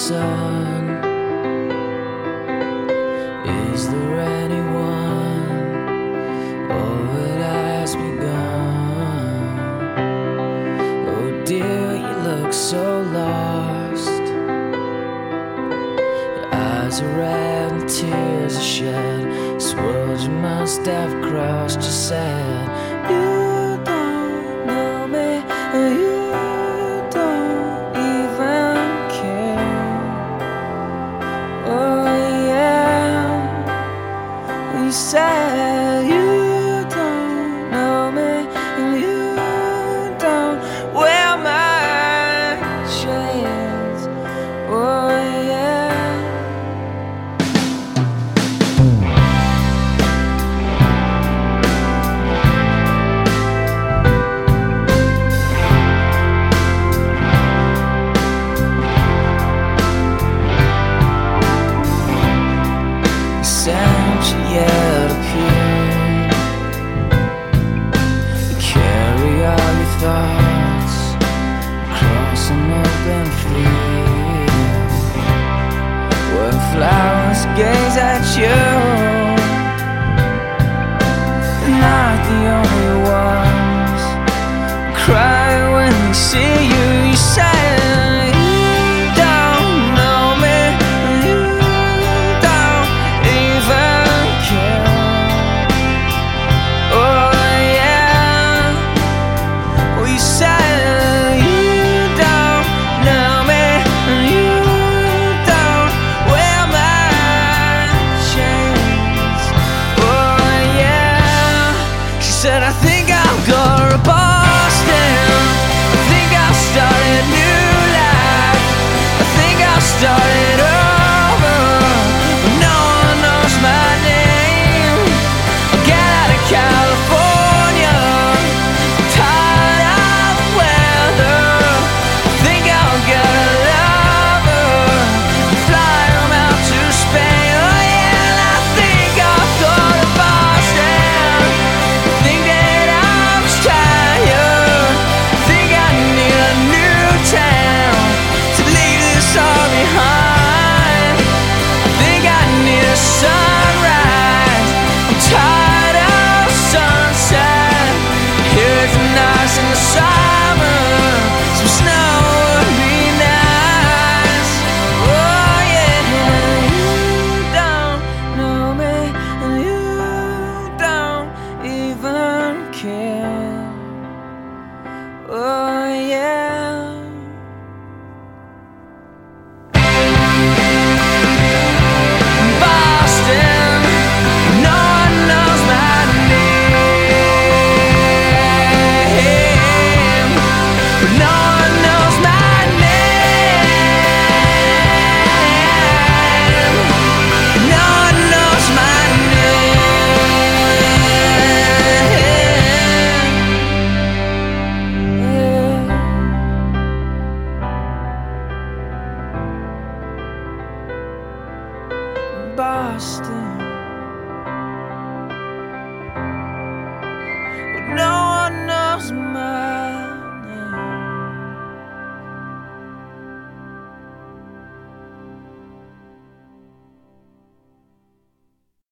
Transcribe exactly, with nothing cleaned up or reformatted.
sun. Is there anyone, or it has begun? Oh dear, you look so lost. Your eyes are red and tears are shed. This world you must have crossed, you said. You don't know me, and you don't even care. Oh yeah, you said you don't know me, and you don't wear my chains. Oh yeah. Sent you yet appear. You carry all your thoughts across an open field, where flowers gaze at you. Not the only ones cry when they see you. You say said, I think I'll go to Boston. I think I'll start a new life. I think I'll start it over. But no one knows my name. I'll get out of California. I'm tired of the weather. I think I'll get a lover and fly him out to Spain. Oh yeah, and I think I'll go to Boston. Oh yeah. Boston, no one knows my name. No one knows my name. No one knows my Boston.